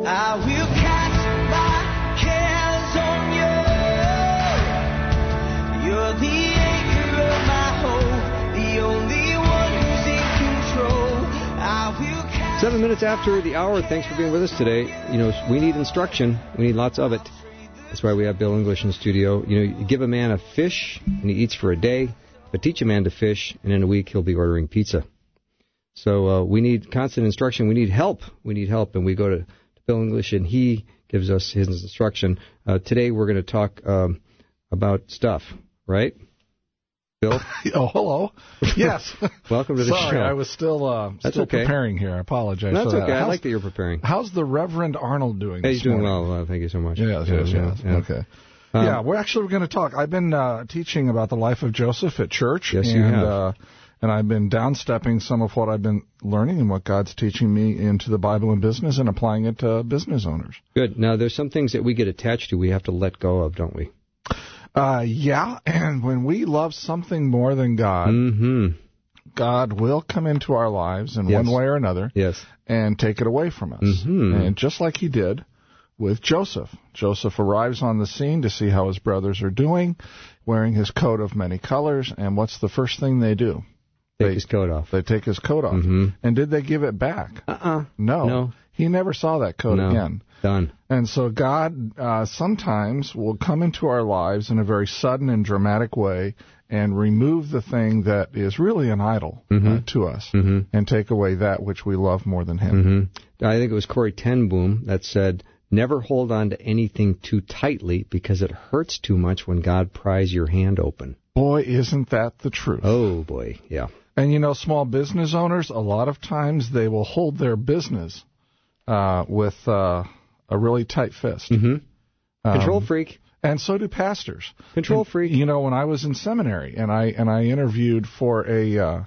I will cast my cares on you. You're the anchor of my hope, the only one who's in control. I will cast 7 minutes after the hour. Thanks for being with us today. You know, we need instruction. We need lots of it. That's why we have Bill English in the studio. You know, you give a man a fish, and he eats for a day, but teach a man to fish, and in a week he'll be ordering pizza. So we need constant instruction. We need help. And we go to Bill English, and he gives us his instruction. Today we're going to talk about stuff, right? Bill? Oh, hello. Yes. Welcome to the show. Sorry, I was still okay. preparing here. I apologize. That's for that. okay. I like that you're preparing. How's the Reverend Arnold doing? He's doing well. Thank you so much. Yes. Yeah. Okay. We're going to talk. I've been teaching about the life of Joseph at church. Yes, you have. And I've been downstepping some of what I've been learning and what God's teaching me into the Bible and business and applying it to business owners. Good. Now, there's some things that we get attached to we have to let go of, don't we? Yeah, and when we love something more than God, God will come into our lives in one way or another and take it away from us. And just like he did with Joseph. Joseph arrives on the scene to see how his brothers are doing, wearing his coat of many colors, and what's the first thing they do? Take his coat off. They take his coat off. And did they give it back? No. He never saw that coat again. Done. And so God sometimes will come into our lives in a very sudden and dramatic way and remove the thing that is really an idol to us and take away that which we love more than him. I think it was Corrie ten Boom that said, never hold on to anything too tightly because it hurts too much when God pries your hand open. Boy, isn't that the truth. Oh, boy, yeah. And, you know, small business owners, a lot of times they will hold their business with a really tight fist. Control freak. And so do pastors. Control freak. You know, when I was in seminary and I interviewed for an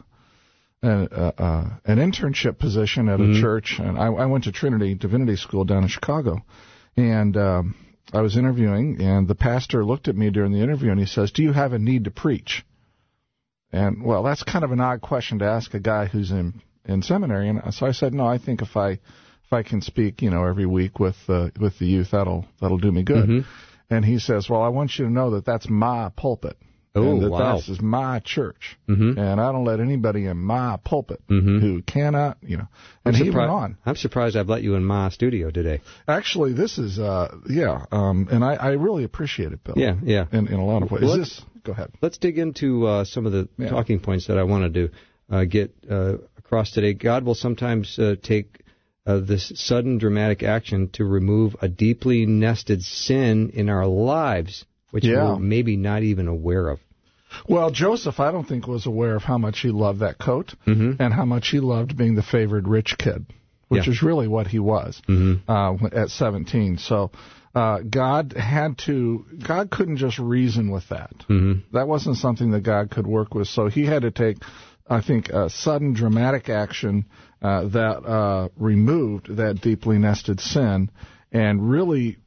internship position at a church, and I went to Trinity Divinity School down in Chicago, and I was interviewing, and the pastor looked at me during the interview and he says, "Do you have a need to preach?" And, well, that's kind of an odd question to ask a guy who's in seminary. And so I said, no, I think if I can speak, you know, every week with the youth, that'll do me good. And he says, well, I want you to know that that's my pulpit. Oh, and wow. This is my church. And I don't let anybody in my pulpit who cannot, you know. And he went on. I'm surprised I've let you in my studio today. Actually, this is, and I really appreciate it, Bill. Yeah. In a lot of ways. Go ahead. Let's dig into some of the talking points that I wanted to get across today. God will sometimes take this sudden dramatic action to remove a deeply nested sin in our lives, which we're maybe not even aware of. Well, Joseph, I don't think, was aware of how much he loved that coat and how much he loved being the favored rich kid, which is really what he was at 17. So God couldn't just reason with that. That wasn't something that God could work with. So he had to take, I think, a sudden dramatic action that removed that deeply nested sin and really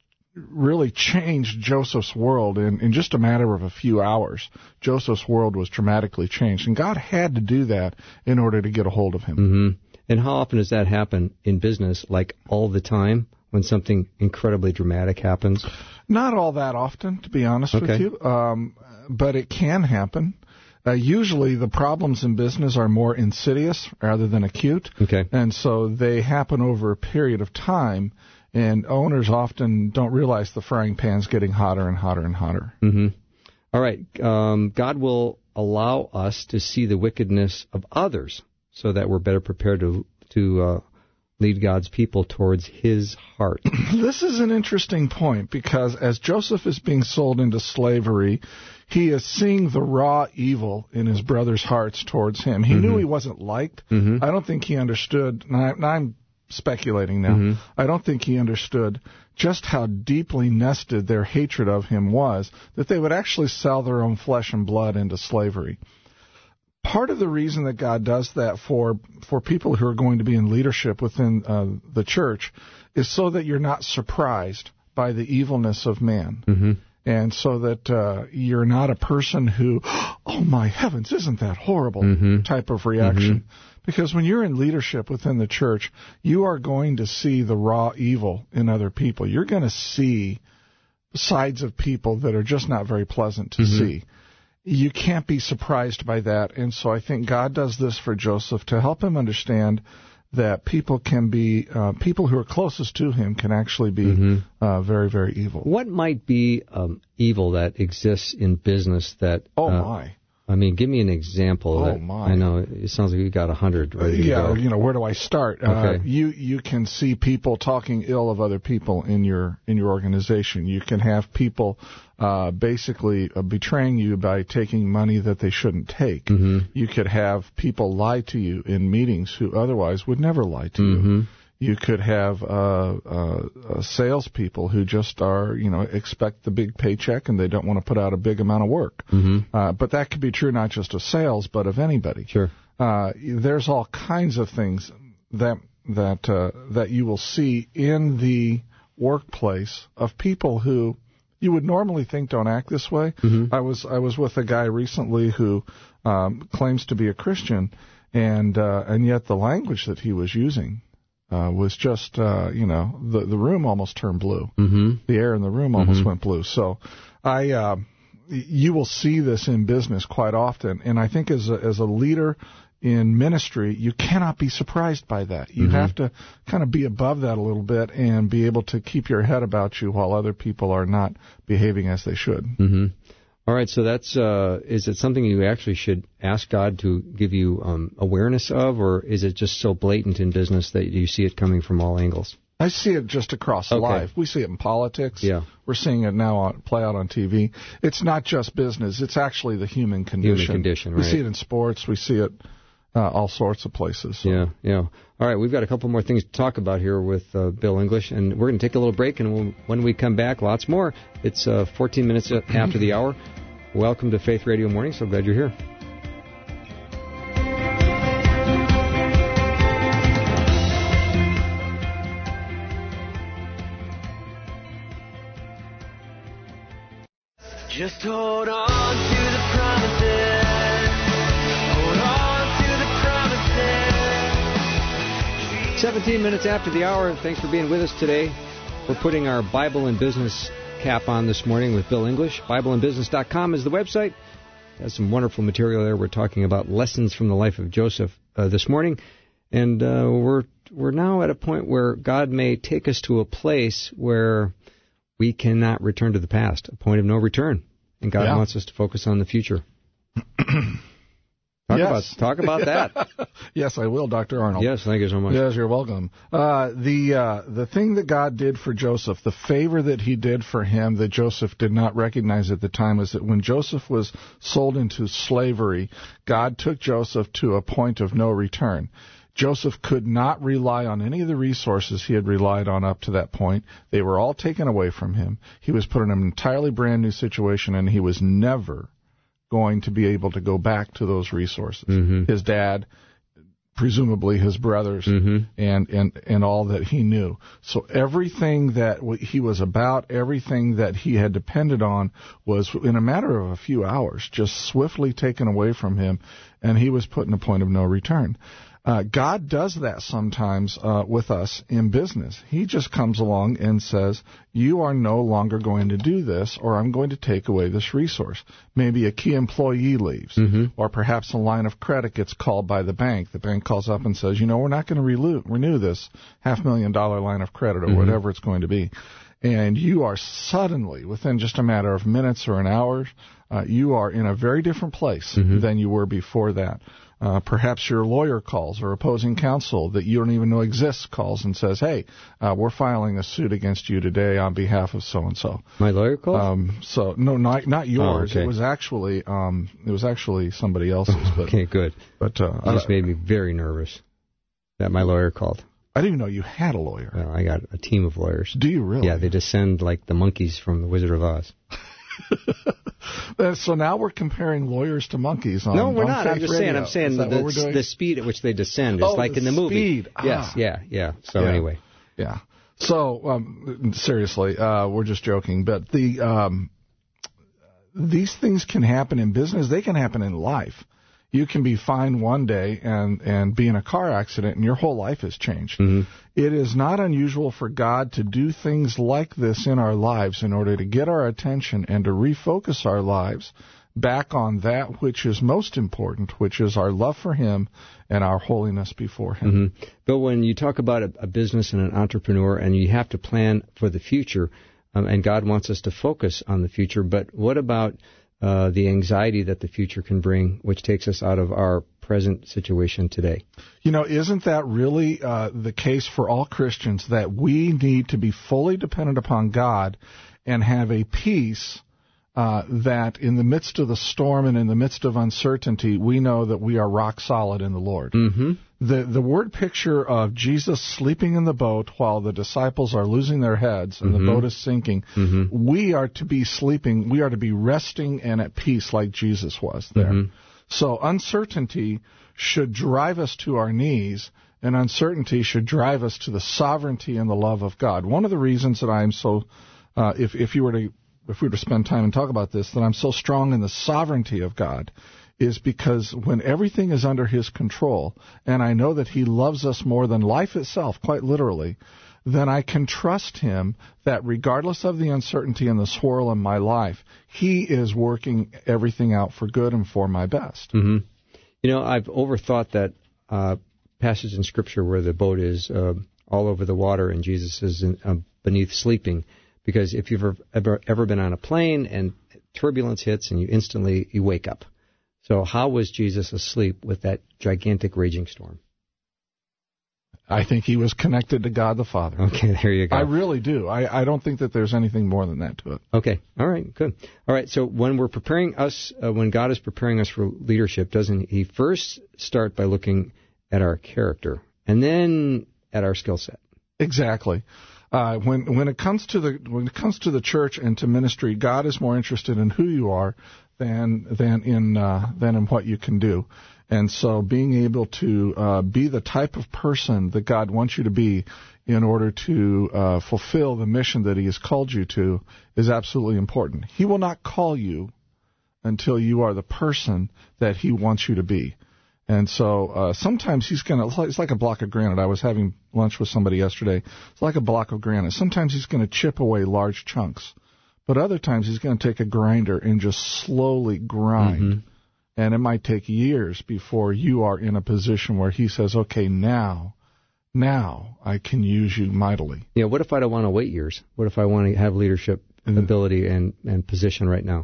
changed Joseph's world in just a matter of a few hours. Joseph's world was dramatically changed, and God had to do that in order to get a hold of him. And how often does that happen in business, like all the time, when something incredibly dramatic happens? Not all that often, to be honest with you, but it can happen. Usually the problems in business are more insidious rather than acute, and so they happen over a period of time. And owners often don't realize the frying pan's getting hotter and hotter and hotter. All right. God will allow us to see the wickedness of others so that we're better prepared to lead God's people towards his heart. This is an interesting point because as Joseph is being sold into slavery, he is seeing the raw evil in his brothers' hearts towards him. He knew he wasn't liked. I don't think he understood. Now I'm speculating now. I don't think he understood just how deeply nested their hatred of him was, that they would actually sell their own flesh and blood into slavery. Part of the reason that God does that for people who are going to be in leadership within the church is so that you're not surprised by the evilness of man. And so that you're not a person who, oh my heavens, isn't that horrible type of reaction. Because when you're in leadership within the church, you are going to see the raw evil in other people. You're going to see sides of people that are just not very pleasant to see. You can't be surprised by that. And so I think God does this for Joseph to help him understand that people can be, people who are closest to him can actually be very, very evil. What might be evil that exists in business that... my. I mean, give me an example. My. I know it sounds like you've got 100 ready to go. Where do I start? Okay. You can see people talking ill of other people in your organization. You can have people basically betraying you by taking money that they shouldn't take. You could have people lie to you in meetings who otherwise would never lie to you. You could have salespeople who just are, expect the big paycheck and they don't want to put out a big amount of work. But that could be true not just of sales, but of anybody. Sure. There's all kinds of things that you will see in the workplace of people who you would normally think don't act this way. I was with a guy recently who claims to be a Christian, and yet the language that he was using was just, the room almost turned blue. The air in the room almost went blue. So you will see this in business quite often. And I think as a leader in ministry, you cannot be surprised by that. You have to kind of be above that a little bit and be able to keep your head about you while other people are not behaving as they should. All right, so that's is it something you actually should ask God to give you awareness of, or is it just so blatant in business that you see it coming from all angles? I see it just across life. We see it in politics. Yeah. We're seeing it now play out on TV. It's not just business. It's actually the human condition. Human condition, right. We see it in sports. We see it all sorts of places. So. Yeah. All right, we've got a couple more things to talk about here with Bill English, and we're going to take a little break, and when we come back, lots more. It's 14 minutes after the hour. Welcome to Faith Radio Morning. So glad you're here. Just hold on to the promises. Hold on to the promises. 17 minutes after the hour. Thanks for being with us today. We're putting our Bible and Business cap on this morning with Bill English. BibleandBusiness.com is the website. Has some wonderful material there. We're talking about lessons from the life of Joseph this morning. And we're now at a point where God may take us to a place where we cannot return to the past, a point of no return. And God wants us to focus on the future. Talk about that. Yes, I will, Dr. Arnold. Yes, thank you so much. Yes, you're welcome. The thing that God did for Joseph, the favor that he did for him that Joseph did not recognize at the time, was that when Joseph was sold into slavery, God took Joseph to a point of no return. Joseph could not rely on any of the resources he had relied on up to that point. They were all taken away from him. He was put in an entirely brand new situation, and he was never going to be able to go back to those resources. His dad, presumably his brothers, and all that he knew. So everything that he was about, everything that he had depended on was, in a matter of a few hours, just swiftly taken away from him, and he was put in a point of no return. God does that sometimes with us in business. He just comes along and says, you are no longer going to do this, or I'm going to take away this resource. Maybe a key employee leaves, or perhaps a line of credit gets called by the bank. The bank calls up and says, we're not going to renew this $500,000 line of credit, or whatever it's going to be. And you are suddenly, within just a matter of minutes or an hour, you are in a very different place than you were before that. Perhaps your lawyer calls, or opposing counsel that you don't even know exists calls and says, hey, we're filing a suit against you today on behalf of so-and-so. My lawyer called? No, not yours. Oh, okay. It was actually somebody else's. But, okay, good. But it just made me very nervous that my lawyer called. I didn't even know you had a lawyer. Well, I got a team of lawyers. Do you really? Yeah, they descend like the monkeys from The Wizard of Oz. So now we're comparing lawyers to monkeys on No, we're on not. Faith Radio. I'm saying the speed at which they descend is like in the movie. Yes, yeah. So anyway. Yeah. So, seriously, we're just joking. But these things can happen in business. They can happen in life. You can be fine one day and be in a car accident and your whole life has changed. Mm-hmm. It is not unusual for God to do things like this in our lives in order to get our attention and to refocus our lives back on that which is most important, which is our love for Him and our holiness before Him. Mm-hmm. But when you talk about a business and an entrepreneur and you have to plan for the future, and God wants us to focus on the future, but what about the anxiety that the future can bring, which takes us out of our present situation today? Isn't that really the case for all Christians, that we need to be fully dependent upon God and have a peace that in the midst of the storm and in the midst of uncertainty, we know that we are rock solid in the Lord? Mm-hmm. The word picture of Jesus sleeping in the boat while the disciples are losing their heads and mm-hmm. the boat is sinking, mm-hmm. we are to be sleeping, we are to be resting and at peace like Jesus was there. Mm-hmm. So uncertainty should drive us to our knees, and uncertainty should drive us to the sovereignty and the love of God. One of the reasons that I am so, if we were to spend time and talk about this, that I'm so strong in the sovereignty of God is because when everything is under His control, and I know that He loves us more than life itself, quite literally, then I can trust Him that regardless of the uncertainty and the swirl in my life, He is working everything out for good and for my best. Mm-hmm. I've overthought that passage in Scripture where the boat is all over the water and Jesus is beneath sleeping, because if you've ever been on a plane and turbulence hits and you wake up. So how was Jesus asleep with that gigantic raging storm? I think He was connected to God the Father. Okay, there you go. I really do. I don't think that there's anything more than that to it. Okay, all right, good. All right, so when we're preparing us, when God is preparing us for leadership, doesn't He first start by looking at our character and then at our skill set? Exactly. When it comes to the church and to ministry, God is more interested in who you are than in what you can do. And so being able to be the type of person that God wants you to be in order to fulfill the mission that He has called you to is absolutely important. He will not call you until you are the person that He wants you to be. And so sometimes it's like a block of granite. I was having lunch with somebody yesterday. It's like a block of granite. Sometimes He's going to chip away large chunks. But other times He's going to take a grinder and just slowly grind. Mm-hmm. And it might take years before you are in a position where He says, okay, now I can use you mightily. Yeah, what if I don't want to wait years? What if I want to have leadership ability and position right now?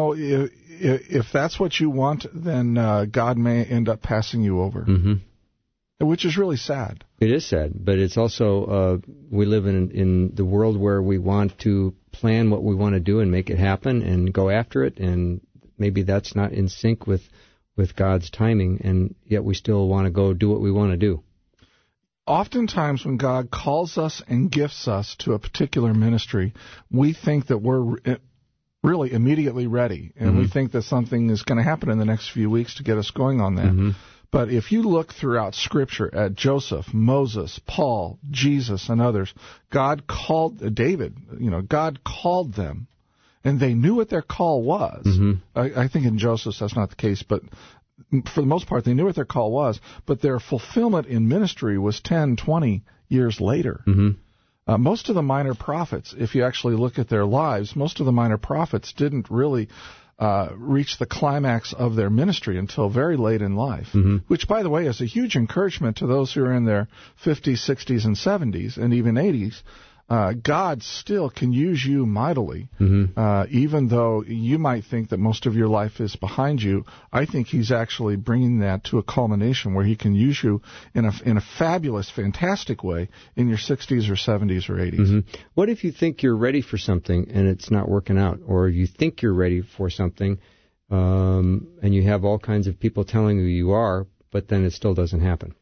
If that's what you want, then God may end up passing you over, mm-hmm. which is really sad. It is sad, but it's also we live in the world where we want to plan what we want to do and make it happen and go after it, and maybe that's not in sync with God's timing, and yet we still want to go do what we want to do. Oftentimes when God calls us and gifts us to a particular ministry, we think that we're really immediately ready, and mm-hmm. we think that something is going to happen in the next few weeks to get us going on that. Mm-hmm. But if you look throughout Scripture at Joseph, Moses, Paul, Jesus, and others, God called David, God called them, and they knew what their call was. Mm-hmm. I think in Joseph that's not the case, but for the most part they knew what their call was, but their fulfillment in ministry was 10, 20 years later. Mm-hmm. Most of the minor prophets, if you actually look at their lives, most of the minor prophets didn't really reach the climax of their ministry until very late in life, mm-hmm. which, by the way, is a huge encouragement to those who are in their 50s, 60s, and 70s, and even 80s. God still can use you mightily, mm-hmm. Even though you might think that most of your life is behind you. I think He's actually bringing that to a culmination where He can use you in a fabulous, fantastic way in your 60s or 70s or 80s. Mm-hmm. What if you think you're ready for something and it's not working out, or you think you're ready for something and you have all kinds of people telling you are, but then it still doesn't happen?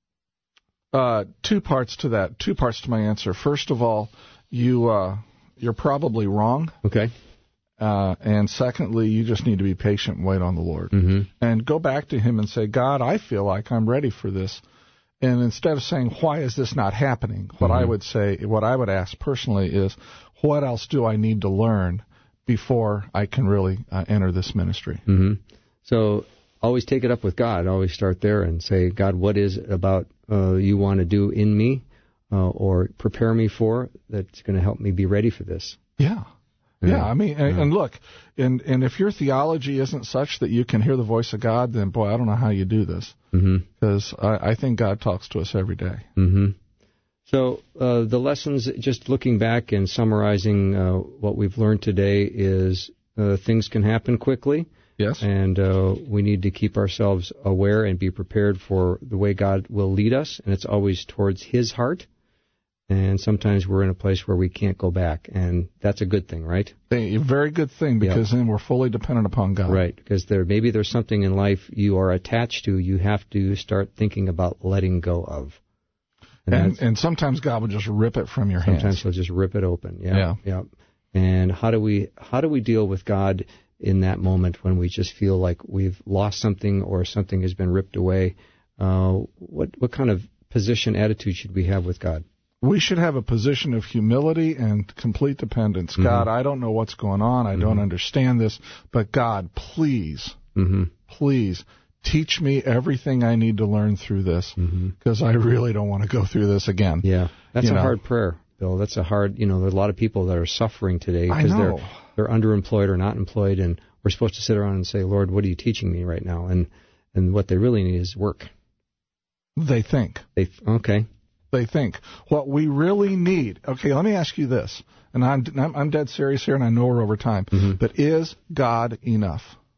Two parts to that. Two parts to my answer. First of all, you're probably wrong. Okay. And secondly, you just need to be patient and wait on the Lord. Mm-hmm. And go back to Him and say, God, I feel like I'm ready for this. And instead of saying, why is this not happening? What mm-hmm. what I would ask personally is, what else do I need to learn before I can really enter this ministry? Mm-hmm. So always take it up with God. Always start there and say, God, what is it about you want to do in me or prepare me for that's going to help me be ready for this? Yeah. Yeah, I mean, and look, and if your theology isn't such that you can hear the voice of God, then, boy, I don't know how you do this. Because I think God talks to us every day. So the lessons, just looking back and summarizing what we've learned today, is things can happen quickly. Yes. And we need to keep ourselves aware and be prepared for the way God will lead us, and it's always towards His heart. And sometimes we're in a place where we can't go back, and that's a good thing, right? A very good thing, because then we're fully dependent upon God. Right, because maybe there's something in life you are attached to, you have to start thinking about letting go of. And sometimes God will just rip it from your hands. Sometimes He'll just rip it open. Yeah. And how do we deal with God in that moment when we just feel like we've lost something or something has been ripped away? What kind of position, attitude should we have with God? We should have a position of humility and complete dependence. God, I don't know what's going on. I don't understand this. But God, please, please teach me everything I need to learn through this, because I really don't want to go through this again. Yeah, that's a hard prayer, Bill. That's a hard, there's a lot of people that are suffering today because they're underemployed or not employed, and we're supposed to sit around and say, Lord, what are you teaching me right now? And what they really need is work. They think. They think. What we really need, okay, let me ask you this, and I'm dead serious here, and I know we're over time, but is God enough?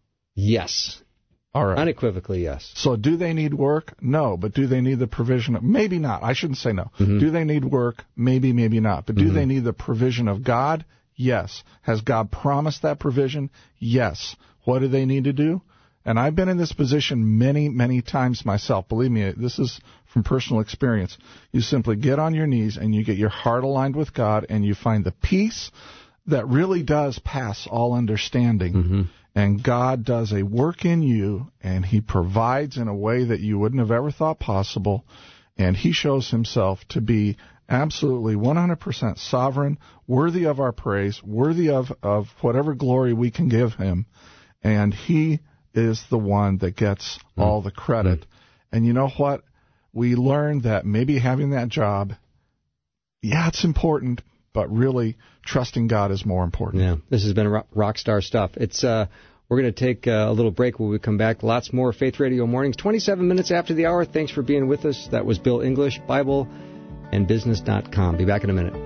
Yes. All right. Unequivocally, yes. So do they need work? No. But do they need the provision of, maybe not. I shouldn't say no. Do they need work? Maybe, maybe not. But do they need the provision of God? Yes. Has God promised that provision? Yes. What do they need to do? And I've been in this position many, many times myself. Believe me, this is from personal experience. You simply get on your knees and you get your heart aligned with God, and you find the peace that really does pass all understanding. And God does a work in you, and He provides in a way that you wouldn't have ever thought possible. And He shows Himself to be absolutely 100% sovereign, worthy of our praise, worthy of whatever glory we can give Him. And He is the one that gets all the credit. And you know what? We learned that maybe having that job, it's important, but really trusting God is more important. Yeah, this has been rock star stuff. It's we're going to take a little break. When we come back, lots more Faith Radio Mornings, 27 minutes after the hour. Thanks for being with us. That was Bill English, BibleandBusiness.com. Be back in a minute.